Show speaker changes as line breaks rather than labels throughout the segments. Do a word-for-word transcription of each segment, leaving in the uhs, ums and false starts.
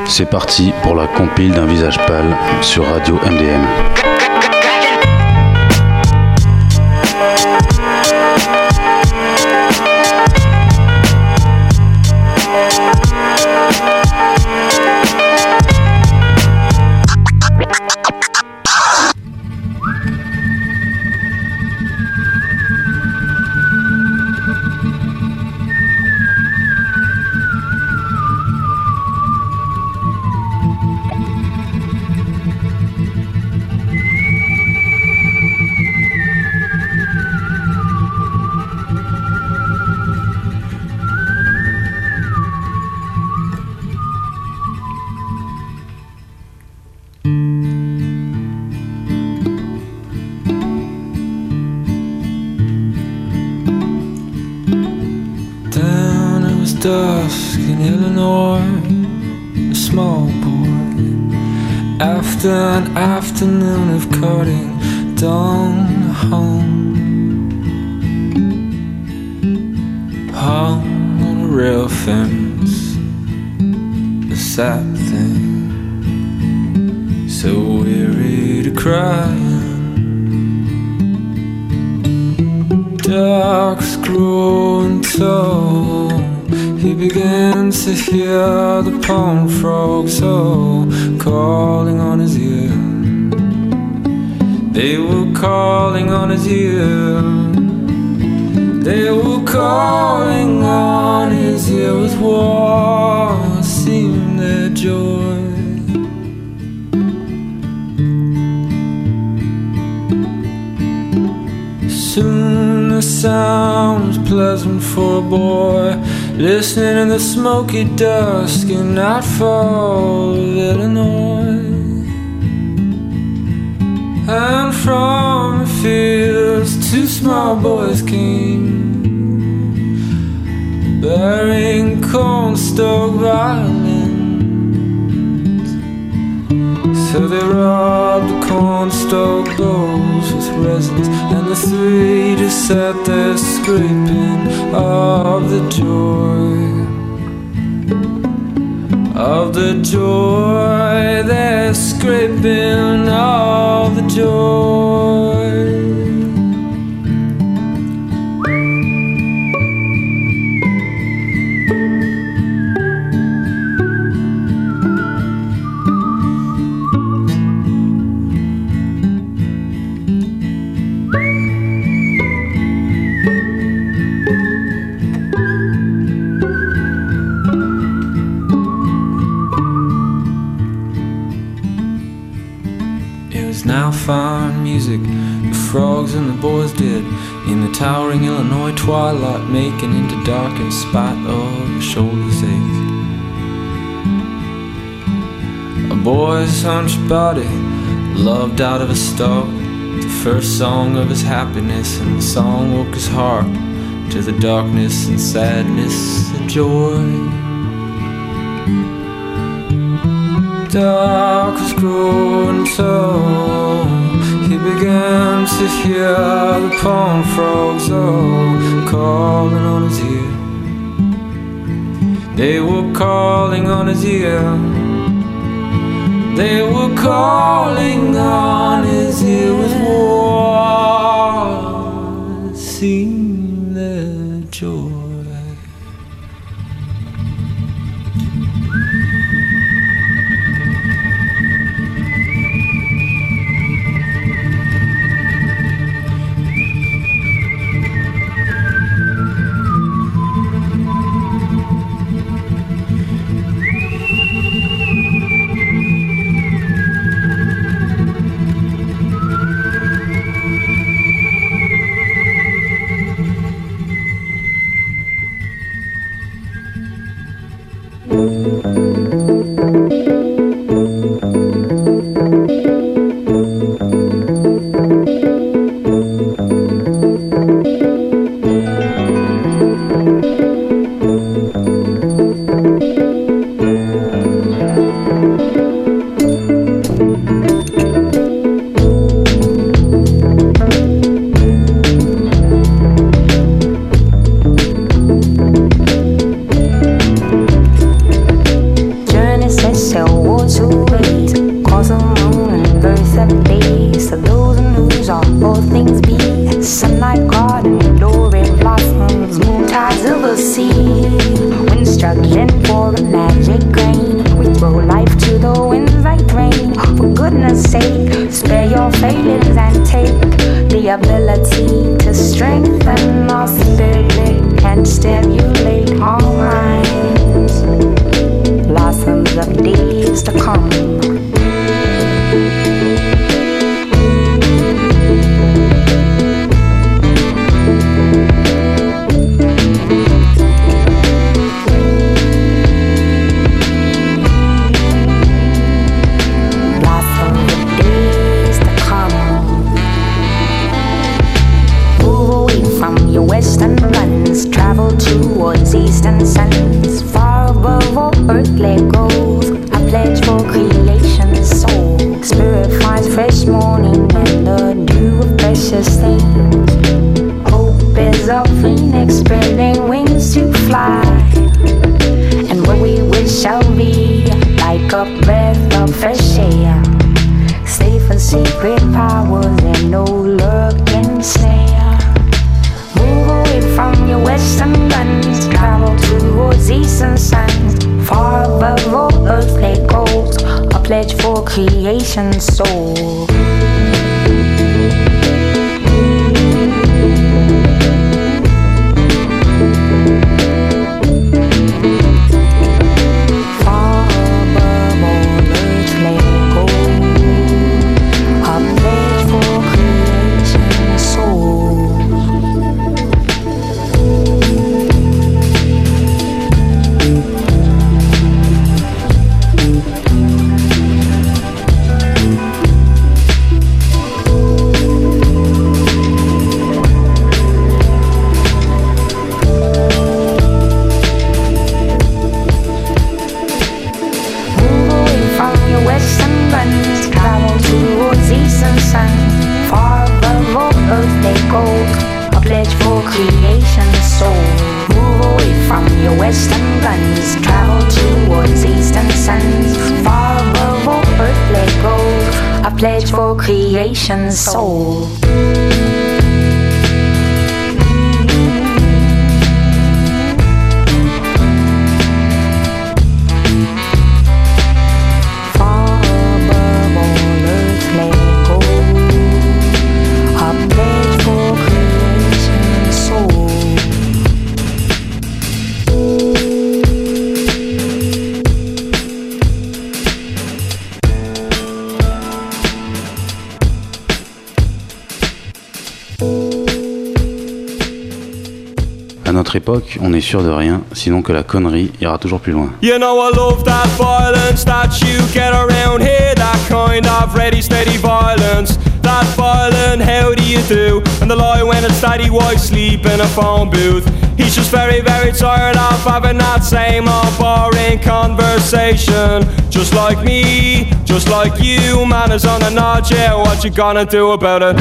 C'est parti pour la compile d'un visage pâle sur Radio M D M.
Dusk in Illinois, a small boy, after an afternoon of cutting down home, hung on a rail fence, a sad thing, so weary to cry. Dark's growing tall. He began to hear the pond frogs all calling on his ear. They were calling on his ear. They were calling on his ear with what seemed their joy. Soon the sound was pleasant for a boy, listening in the smoky dusk in nightfall of Illinois. And from the fields two small boys came, bearing cornstalk violins. So they rubbed the cornstalk bowls with resins, and the three just sat there scraping of the joy, of the joy, they're scraping of the joy. Now fine music, the frogs and the boys did in the towering Illinois twilight, making into dark in spite of a shoulder's ache. A boy's hunched body loved out of a stalk, the first song of his happiness, and the song woke his heart to the darkness and sadness of joy. Dark was growing tall. He began to hear the pond frogs all calling on his ear. They were calling on his ear. They were calling on his ear with what seemed their joy.
ability to strengthen our spirit and stimulate our minds. Blossoms of days to come. Western runs, travel towards eastern suns. Far above all earthly goals, I pledge for creation's soul. Spirit finds fresh morning and the dew of precious things. Hope is a phoenix spreading wings to fly, and what we wish shall be like a breath of fresh air. Safe and secret powers and no lurking snare. Move away from your western guns, travel towards eastern suns. Far above all earthly goals, a pledge for creation's soul. Pledge for creation's soul.
Époque, on est sûr de rien, sinon que la connerie ira toujours plus loin.
You know I love that violence that you get around here, that kind of ready steady violence. That violent, how do you do? And the lie when it's daddy wife sleep in a phone booth. He's just very, very tired of having that same old boring conversation. Just like me, just like you, man is on a nod, yeah, what you gonna do about it?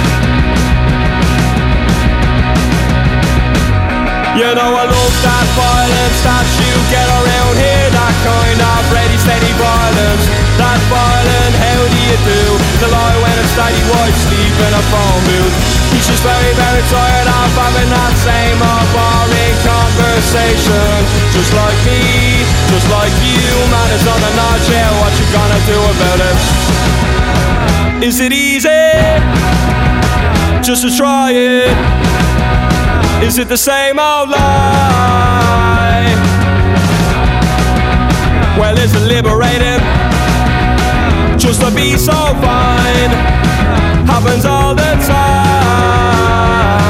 You know I love that violence that you get around here, that kind of ready steady violence. That violent, how do you do? The lie when it's daddy wife sleep in a phone booth. He's just very, very tired of having that same old boring conversation. Just like me, just like you, man is on a notch, yeah, what you gonna do about it? Is it easy just to try it? Is it the same old lie? Well, is it liberating just to be so fine? Happens all the time.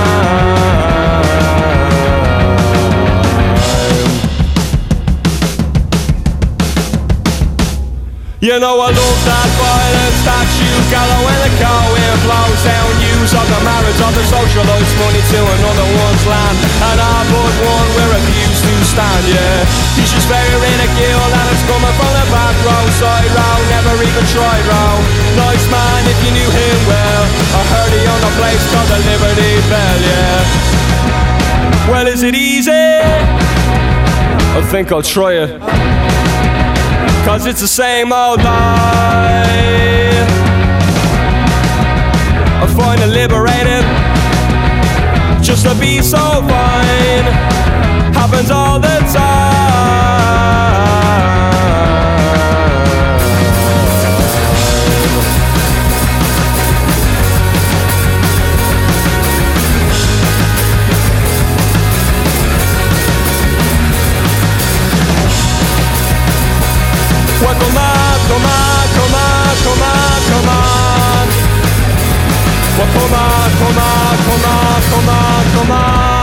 You know I love that violence that you gallow when the car wind blows down. Use of the marriage of the socialist money to another one's land. And I but one we refuse to stand, yeah. He's just very ridicule and it's coming from the back row. Side row, never even tried row. Nice man if you knew him well. I heard he owned a place called the Liberty Bell, yeah. Well, is it easy? I think I'll try it, cause it's the same old lie. I find it liberating just to be so fine. Happens all the time. come on, come on, come on.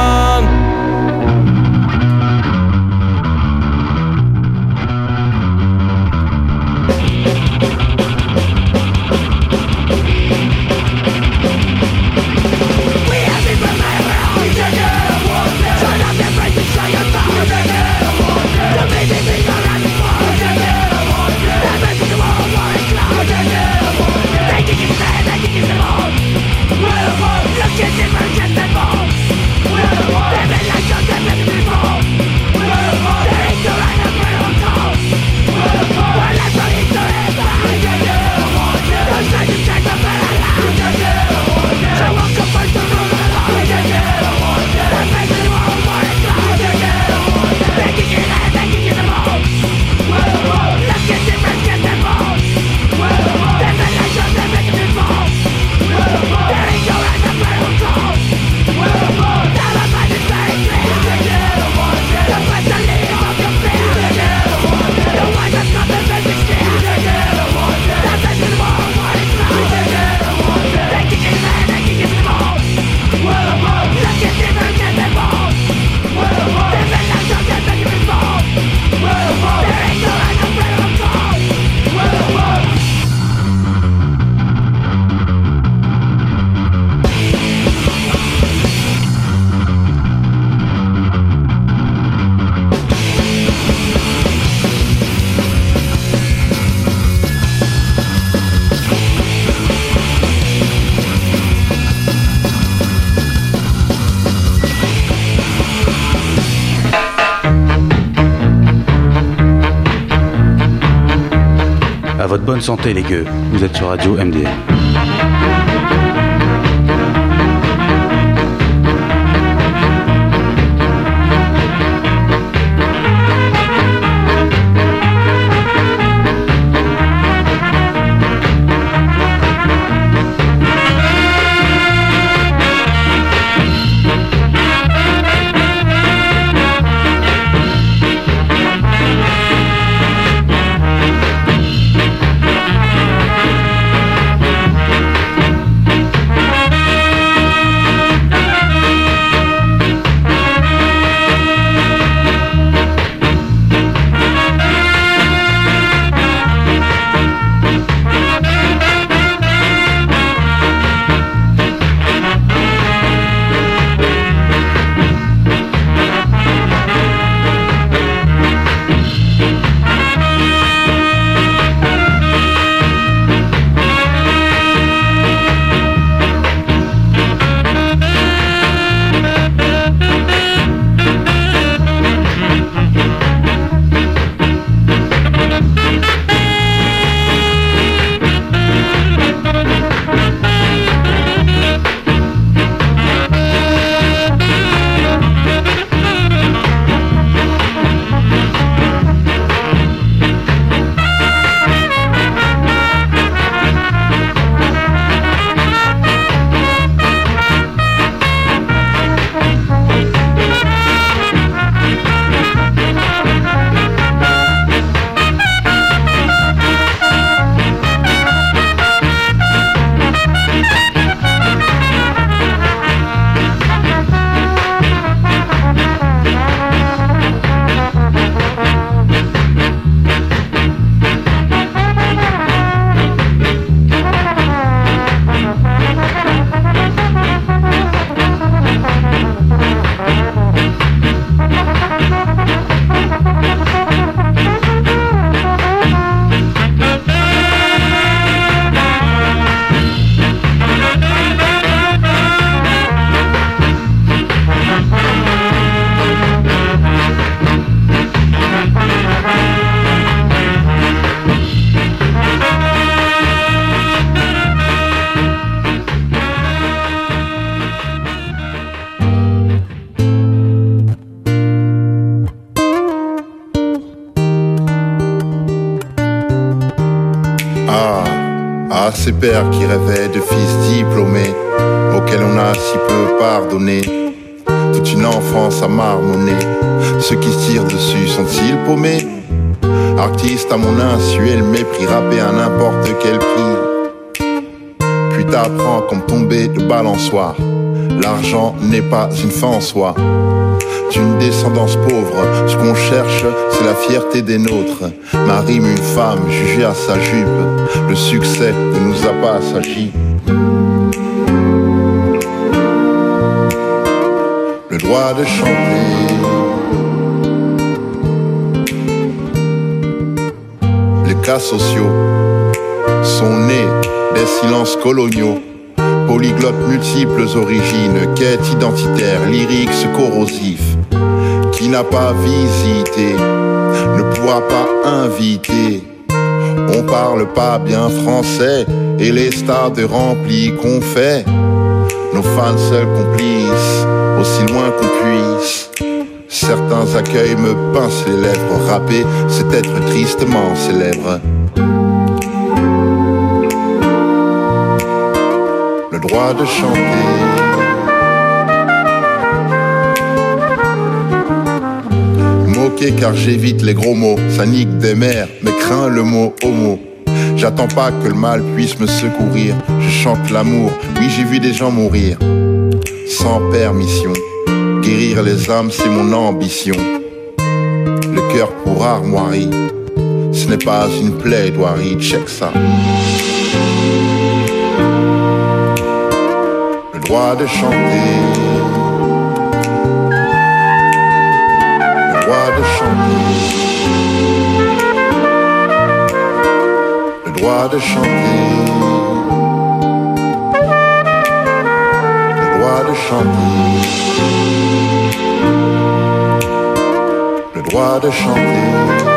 À votre bonne santé les gueux, vous êtes sur Radio M D M.
Ah, ces pères qui rêvaient de fils diplômés, auxquels on a si peu pardonné. Toute une enfance à marmonner, ceux qui se tirent dessus sont-ils paumés? Artiste à mon insu et le mépris, rappé à n'importe quel prix. Puis t'apprends comme tomber de balançoire, L'argent n'est pas une fin en soi, d'une descendance pauvre. Ce qu'on cherche, c'est la fierté des nôtres. Ma rime, une femme jugée à sa jupe. Le succès ne nous a pas assagi. Le droit de chanter. Les cas sociaux sont nés des silences coloniaux. Polyglottes, multiples origines, quête identitaire, lyrics corrosif. Qui n'a pas visité ne pourra pas inviter. On parle pas bien français et les stades remplis qu'on fait. Nos fans seuls complices, aussi loin qu'on puisse. Certains accueils me pincent les lèvres. Rapper, c'est être tristement célèbre. Le droit de chanter. Moquer car j'évite les gros mots. Ça nique des mères, mais crains le mot homo. J'attends pas que le mal puisse me secourir. Je chante l'amour, oui j'ai vu des gens mourir sans permission. Guérir les âmes c'est mon ambition. Le cœur pour armoirie, ce n'est pas une plaidoirie, check ça. Le droit de chanter. Le droit de chanter. Le droit de chanter. Le droit de chanter. Le droit de chanter.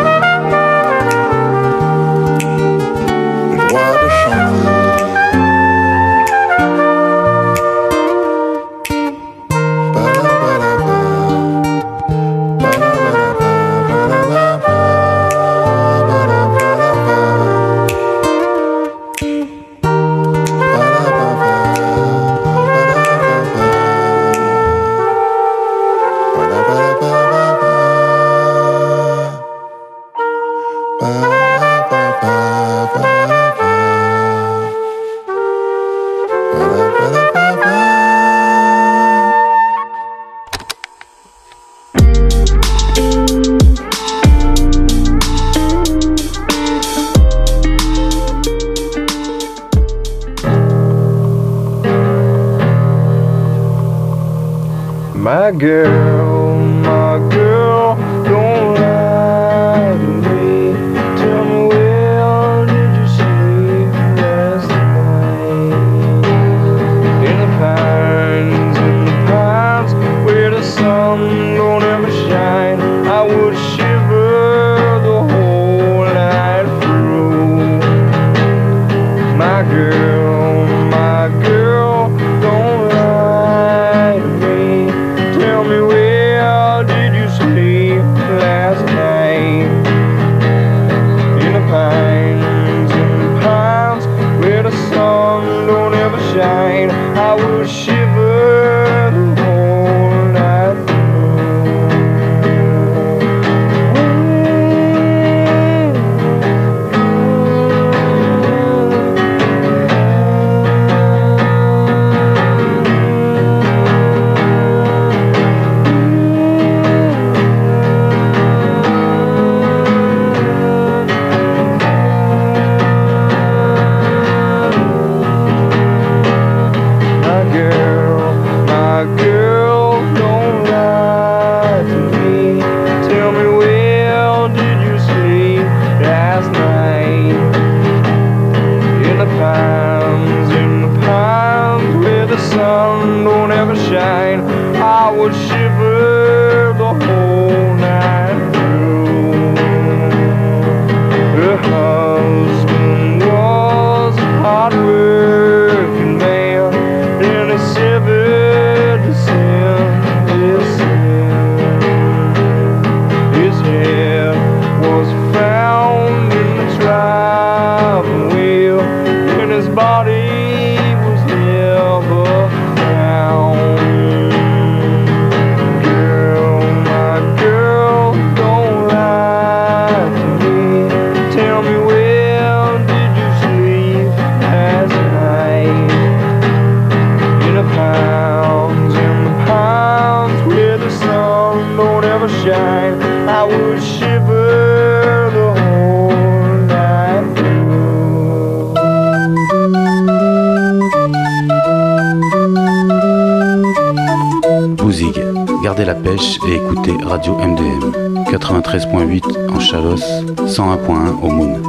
Le droit de chanter.
My girl, my girl, don't lie to me. Tell me where did you sleep last night? In the pines, in the pines, where the sun don't ever shine. I would shiver the whole night through. My girl, my girl, don't lie to me. Tell me where sun don't ever shine, I would shiver the whole night through.
Bouzig, gardez la pêche et écoutez Radio M D M. quatre-vingt-treize point huit en Chalosse, cent un point un au Moon.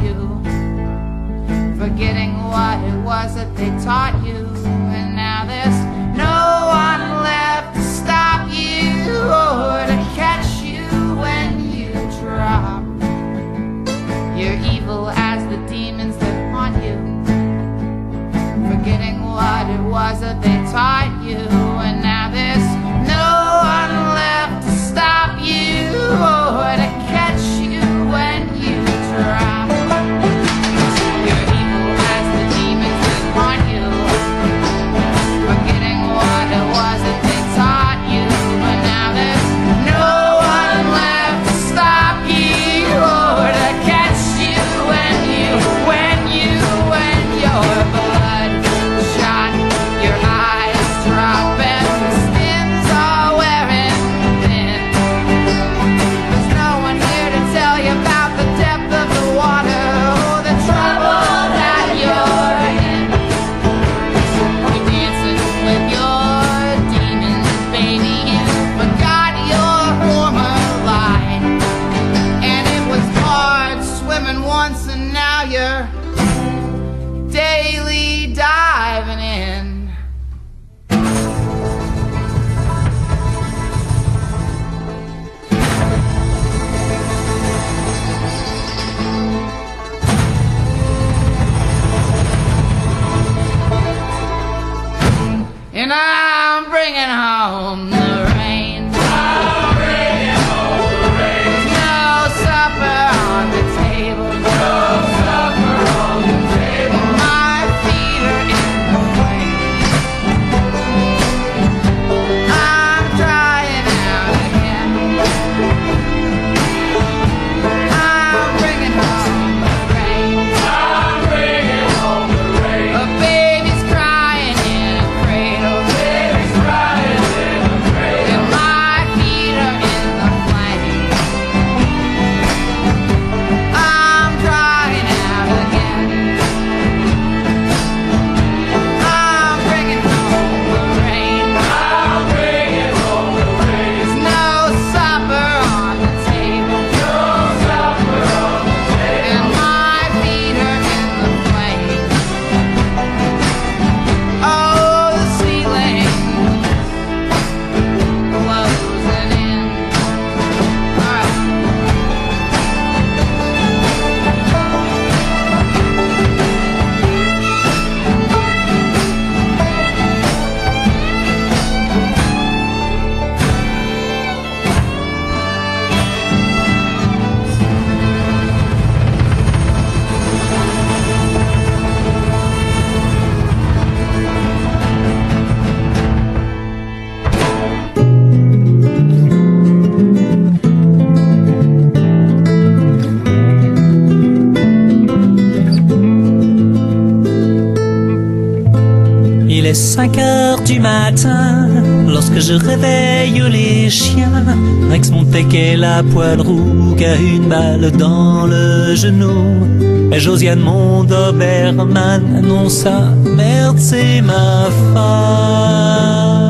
you, forgetting what it was that they taught you. And now there's no one left to stop you or to catch you when you drop. You're evil as the demons that haunt you, forgetting what it was that they taught you. And now there's no one left to stop you or to catch you when you drop. You're evil as the demons that haunt you, forgetting what it was that they taught you. But now there's no one left to stop you or to catch you when you, when you, when your blood shot, your eyes drop and the skins are wearing thin. There's no one here to tell you about the depth of the water or the trouble that you're in. You're dancing with your demons, baby. You forgot your former life, and it was hard swimming once, and now you're daily diving in. And I'm bringing home the rain. I'm bringing home the rain. There's no supper on the table. No supper on the table. My feet are in the flames. I'm trying out again. I'm bringing home the rain. I'm bringing home the rain. A baby's crying in a cradle. Baby's crying in a cradle. And my feet are in the flames. I'm trying out again. I'm bringing home the rain. I'm bringing home the rain. There's no supper on the table. No supper on the table. And my feet are in the flames. Oh, the ceiling closing in. All right.
Il est cinq heures du matin lorsque je réveille les chiens. Rex Montec est la poêle roux qui a une balle dans le genou. Et Josiane mon Doberman annonce à merde c'est ma femme.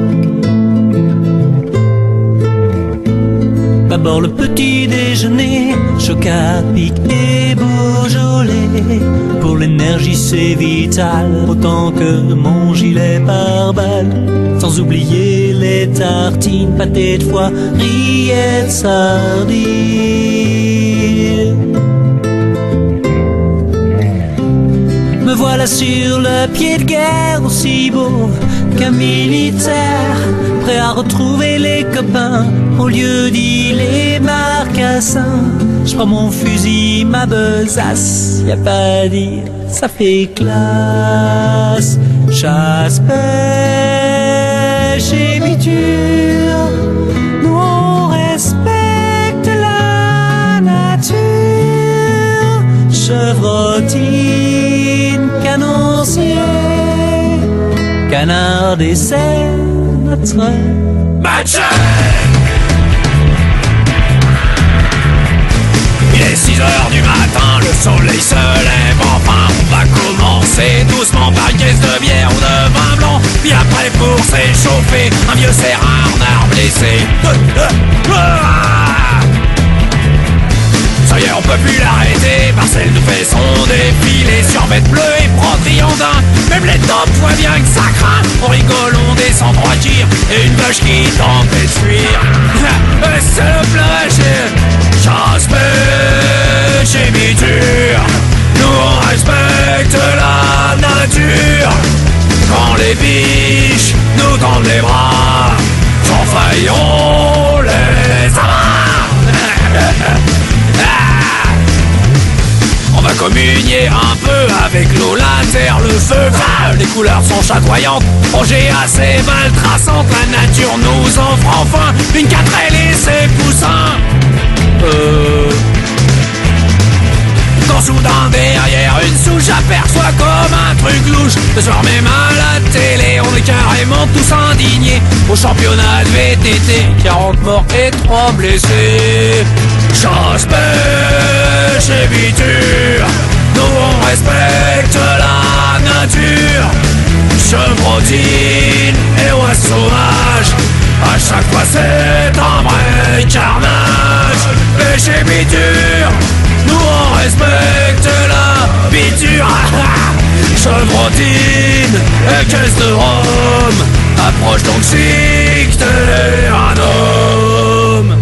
D'abord le petit déjeuner, chocat, pic et Beaujolais. Pour l'énergie c'est vital, autant que mon gilet pare-balles. Sans oublier les tartines, pâté de foie, rillettes, sardines. Me voilà sur le pied de guerre, aussi beau qu'un militaire, prêt à retrouver les copains au lieu d'y les marcassins. Je prends mon fusil, ma besace, y a pas à dire, ça fait classe. Chasse, pêche et biture, nous on respecte la nature. Chevrotine, canoncier, canard dessert, notre match. Il est six heures du matin, le soleil se lève enfin. On va commencer doucement par une caisse de bière ou de vin blanc. Puis après pour s'échauffer, un vieux serin en arbre blessé. Ça y est, on peut plus l'arrêter, Marcel nous fait
fête bleue et protriandin. Même les tops voient bien que ça craint. On rigole, on descend trois tirs et une vache qui t'empêche de fuir. C'est le plage, chasse, pêche et biture. Nous on respecte la nature. Quand les biches nous tendent les bras, sans faille on les abat. On va communier un peu avec l'eau, la terre, le feu. Ah, les couleurs sont chatoyantes, projet assez mal traçante. La nature nous offre enfin une quatrelle et ses poussins. Euh... Quand soudain derrière une souche j'aperçois comme un truc louche. Ce soir même à la télé on est carrément tous indignés. Au championnat de V T T, quarante morts et trois blessés. Chasse, pêche et biture, nous on respecte la nature. Chevrotine et oies sauvages, à chaque fois c'est un vrai carnage. Pêche et biture, nous on respecte la biture. Chevrotine et caisse de rhum, approche donc chic de un homme.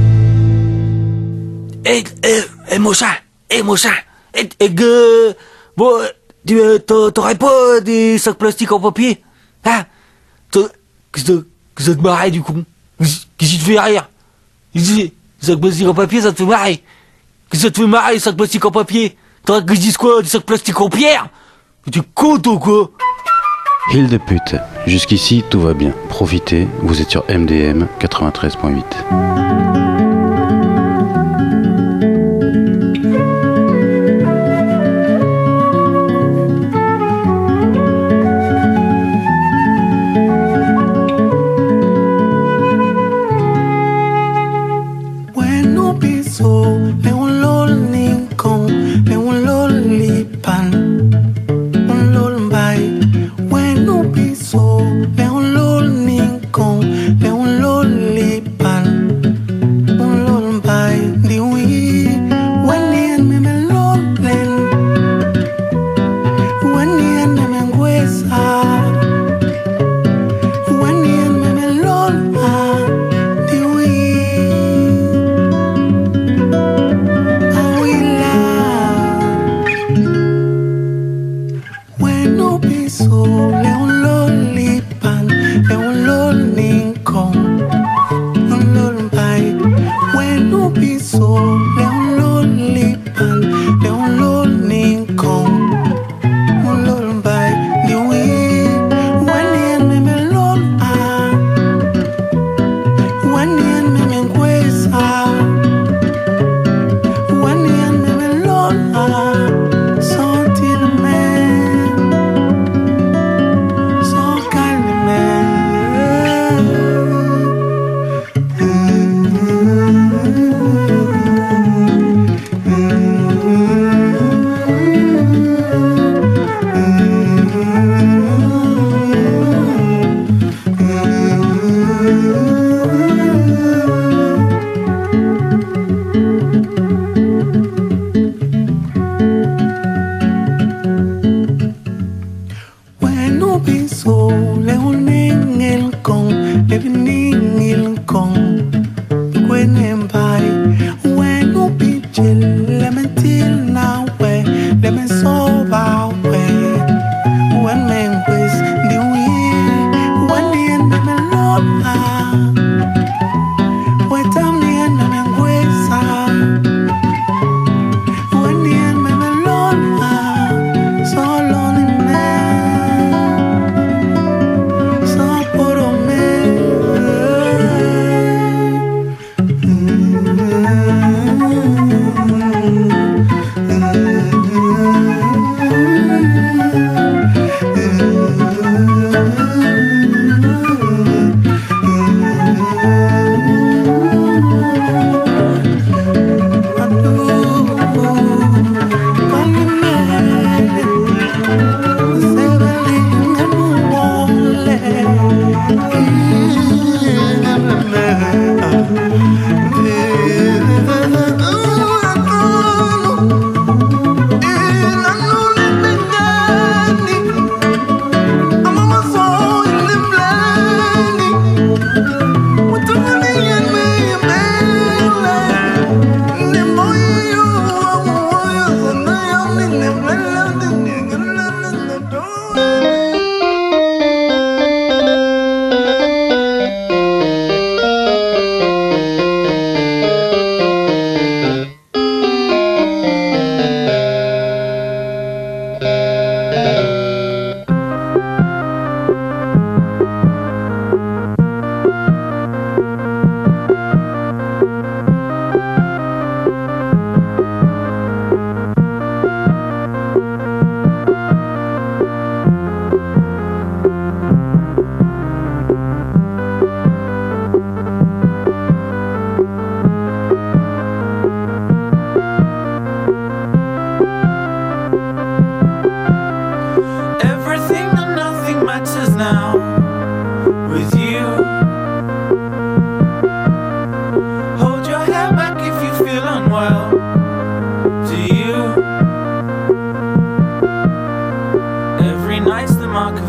Eh, eh, eh, mon chat, eh, mon chat, eh, eh, que, bon, tu, t'aurais pas des sacs plastiques en papier? Hein? Qu'est-ce que ça te marre du coup? Qu'est-ce qui te fait rire? Des sacs plastiques en papier, ça te fait marrer? Qu'est-ce que ça te fait marrer, des sacs plastiques en papier? T'aurais que je dise quoi? Des sacs plastiques en pierre? Tu con ou quoi?
Île de pute, jusqu'ici tout va bien. Profitez, vous êtes sur M D M quatre-vingt-treize point huit.
Le un lolipan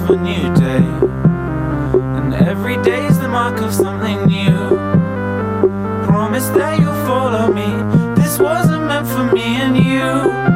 of a new day, and every day's the mark of something new. Promise that you'll follow me. This wasn't meant for me and you.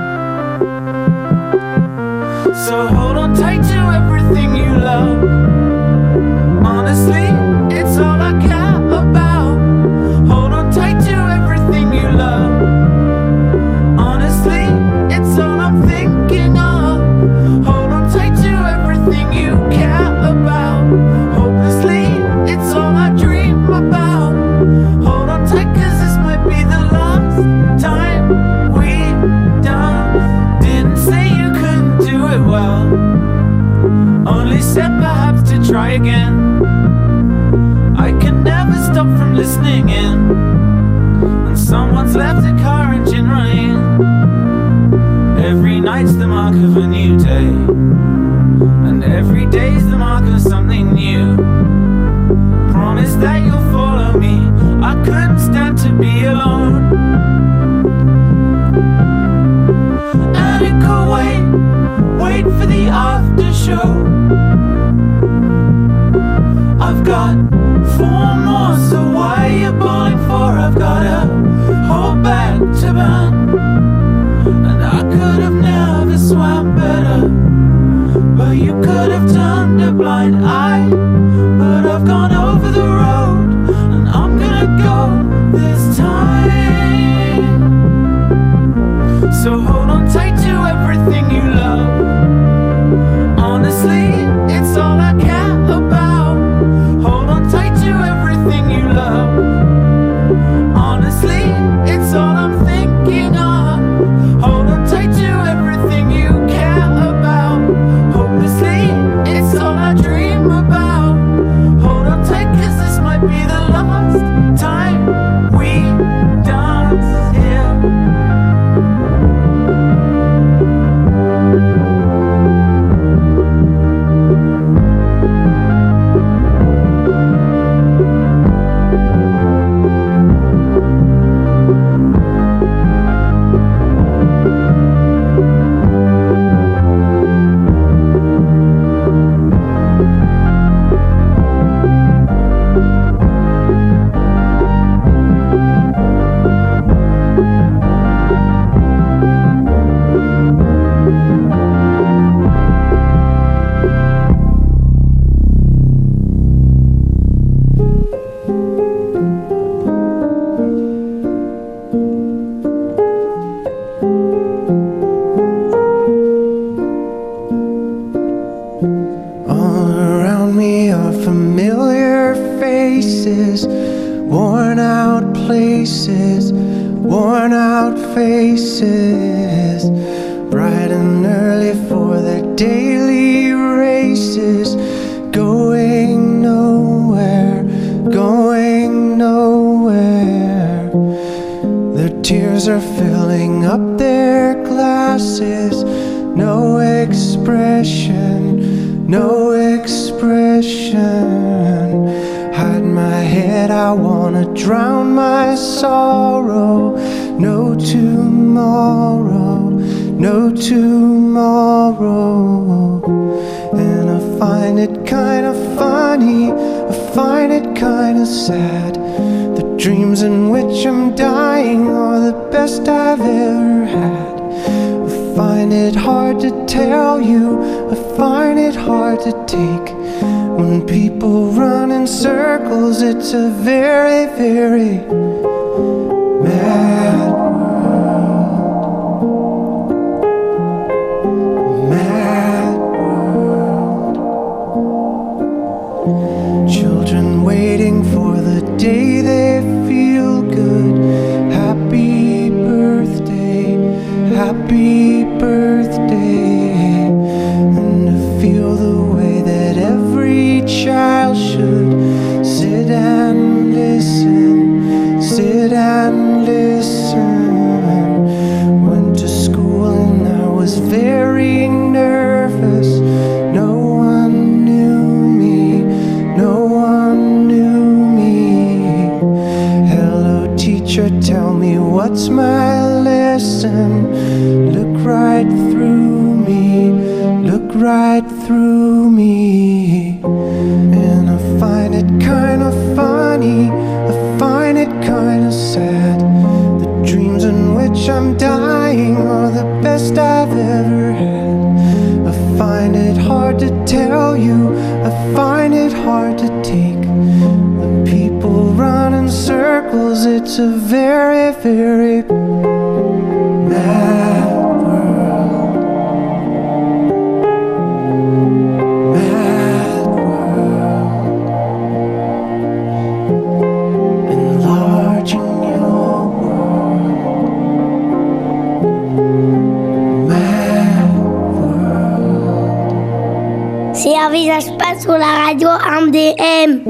So hold on tight to everything you love. Honestly, it's all I care about. Hold on tight to everything you love. Honestly, it's all I'm thinking of. Hold on tight to everything you care about. Hopelessly, it's all I dream about. Hold on tight, cause this might be the last time we dance. Didn't say you couldn't do it well, only said perhaps to try again. I can never stop from listening in, and someone's left a car engine running. Every night's the mark of a new day, and every day's the mark of something new. Promise that you'll follow me. I couldn't stand to be alone. And it could wait, wait for the after show. I've got four more, so why are you bowling for? I've got a whole bag to burn, and I could have never swam better, but you could have turned a blind eye. But I've gone over the road, and I'm gonna go this time. So hold on tight to everything you love. Honestly, it's all I care about. Hold on tight to everything you love. Honestly, it's all I'm thinking of. Hold on tight to everything you care about. Hopelessly, it's all I dream about. Hold on tight, cause this might be the last time we dance here.
All around me are familiar faces, worn out places, worn out faces, bright and early for their daily races, going nowhere, going nowhere. Their tears are filling up their glasses, no expression, no expression. Hide my head, I wanna drown my sorrow. No tomorrow, no tomorrow. And I find it kinda funny, I find it kinda sad. The dreams in which I'm dying are the best I've ever had. I find it hard to tell you, I find it hard to take. When people run in circles, it's a very, very mad world. Mad world. Children waiting for the day they feel good. Happy birthday, happy birthday. And to feel the way that every child should sit and listen, sit and listen. right through me. And I find it kind of funny, I find it kind of sad. The dreams in which I'm dying are the best I've ever had. I find it hard to tell you, I find it hard to take. The people run in circles, it's a very, very mad world. Mad world. Enlarging your world. Mad world.
C'est un visage pas sur la radio M D M.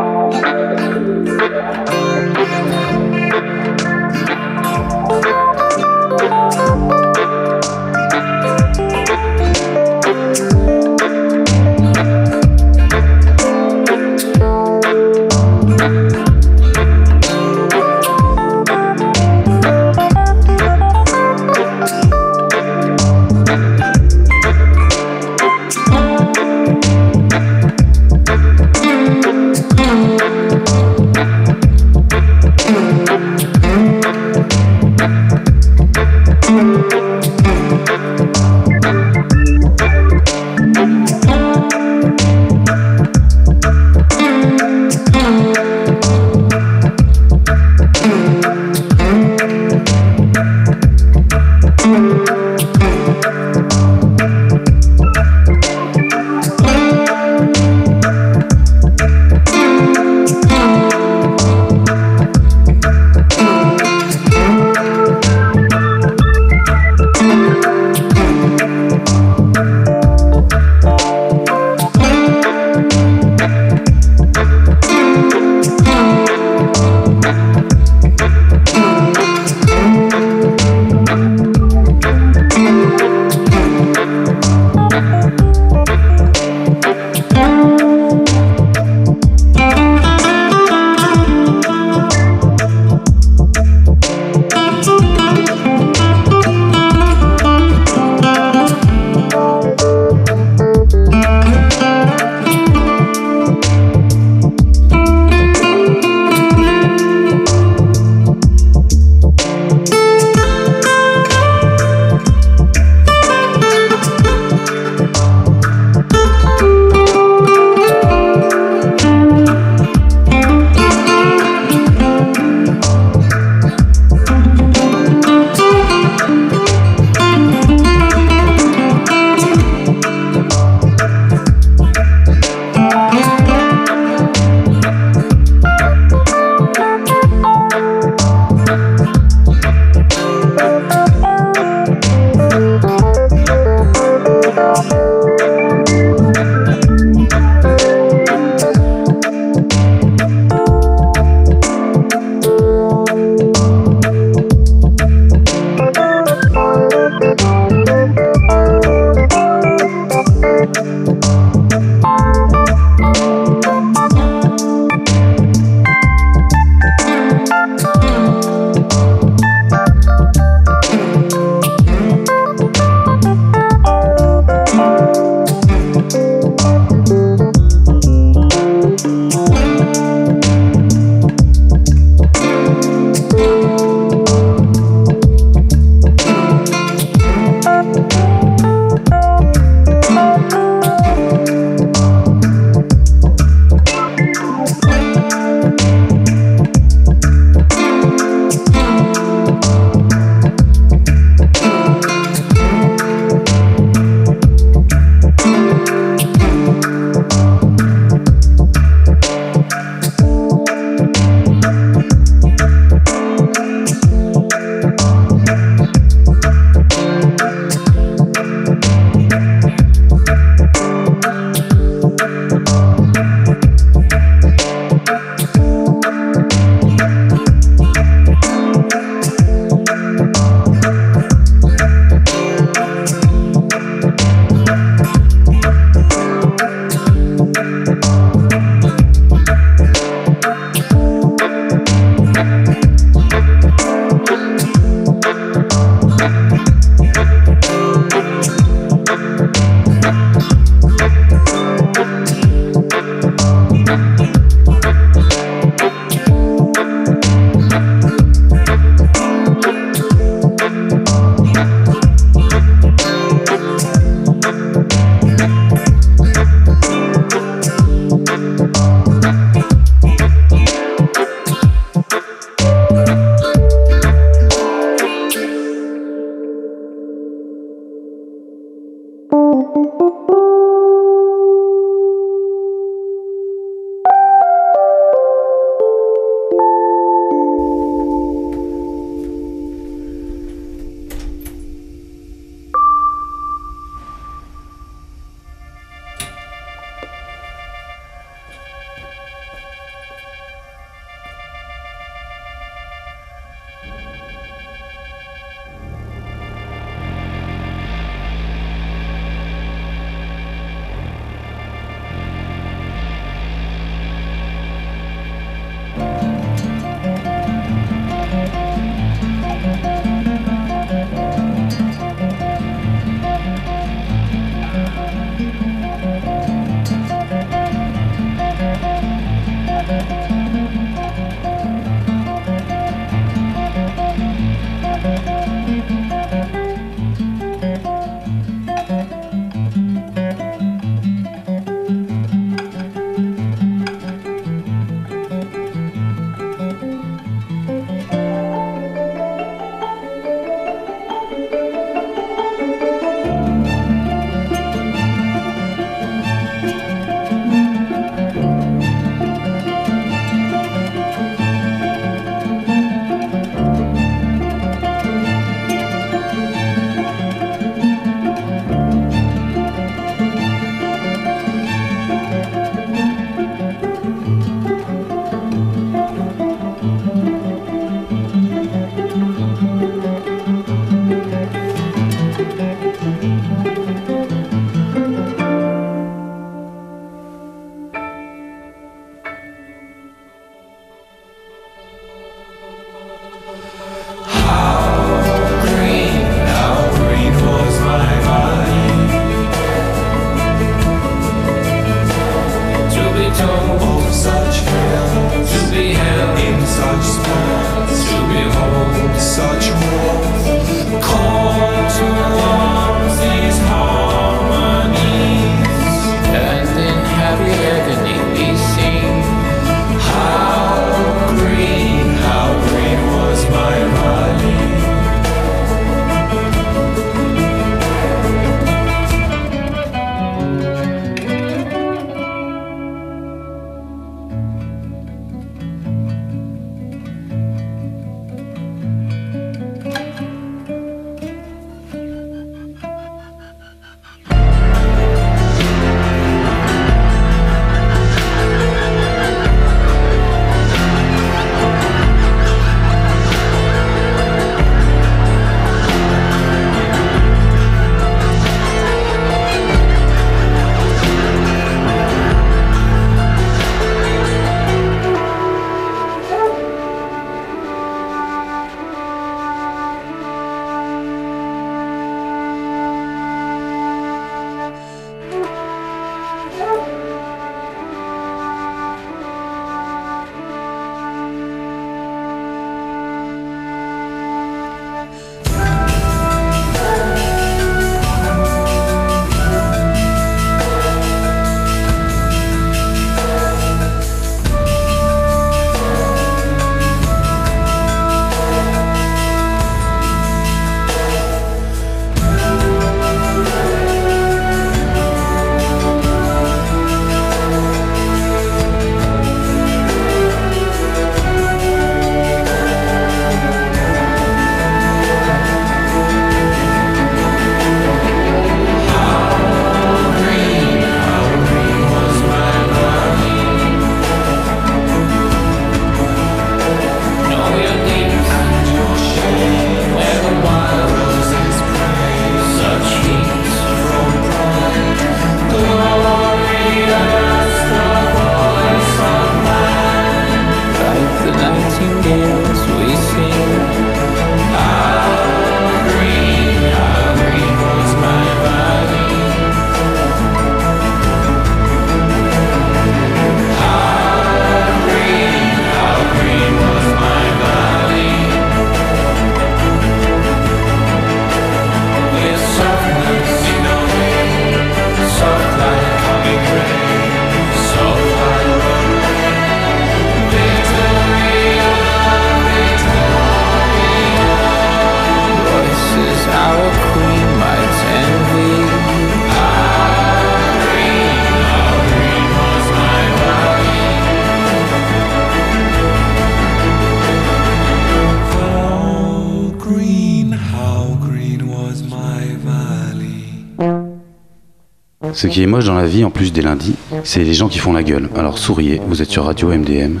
Ce qui est moche dans la vie, en plus des lundis, c'est les gens qui font la gueule. Alors souriez, vous êtes sur Radio M D M.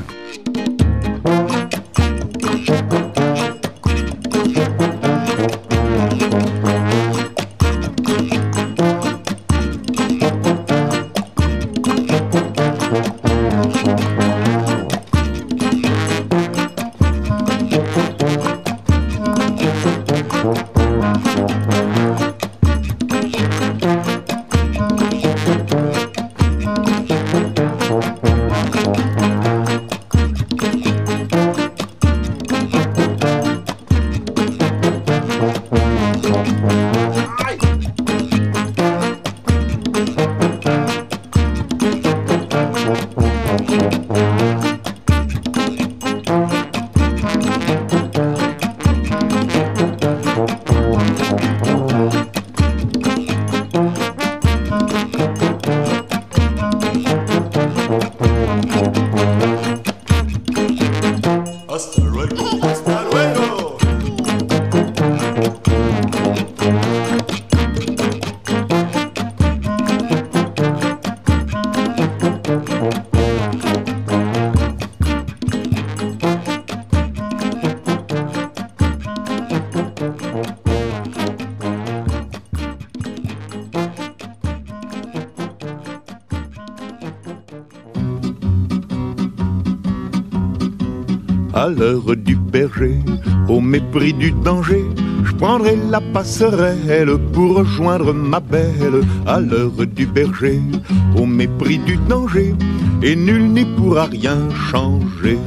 À l'heure du berger, au mépris du danger, je prendrai la passerelle pour rejoindre ma belle. À l'heure du berger, au mépris du danger, et nul n'y pourra rien changer.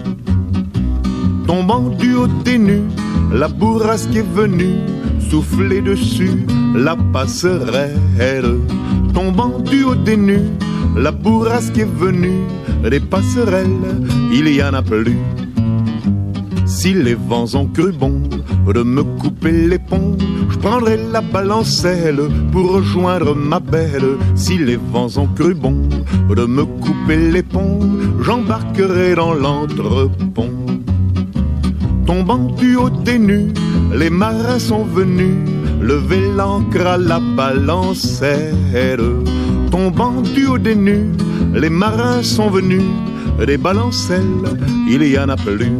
Tombant du haut des nues, la bourrasque est venue souffler dessus la passerelle. Tombant du haut des nues, la bourrasque est venue, des passerelles, il y en a plus. Si les vents ont cru bon de me couper les ponts, je prendrai la balancelle pour rejoindre ma belle. Si les vents ont cru bon de me couper les ponts, j'embarquerai dans l'entrepont. Tombant du haut des nues, les marins sont venus lever l'ancre à la balancelle. Tombant du haut des nues, les marins sont venus, des balancelles, il y en a plus.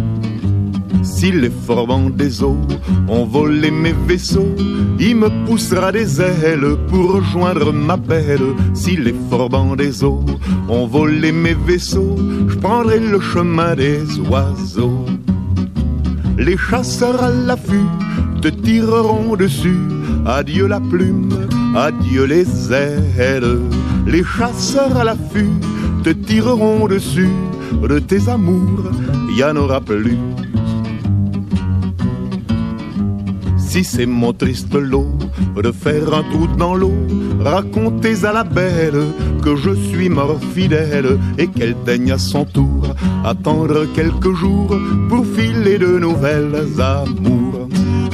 Si les forbans des eaux ont volé mes vaisseaux, il me poussera des ailes pour rejoindre ma belle. Si les forbans des eaux ont volé mes vaisseaux, je prendrai le chemin des oiseaux. Les chasseurs à l'affût te tireront dessus. Adieu la plume, adieu les ailes. Les chasseurs à l'affût te tireront dessus. De tes amours, y en aura plus. Si c'est mon triste lot de faire un trou dans l'eau, racontez à la belle que je suis mort fidèle et qu'elle daigne à son tour attendre quelques jours pour filer de nouvelles amours.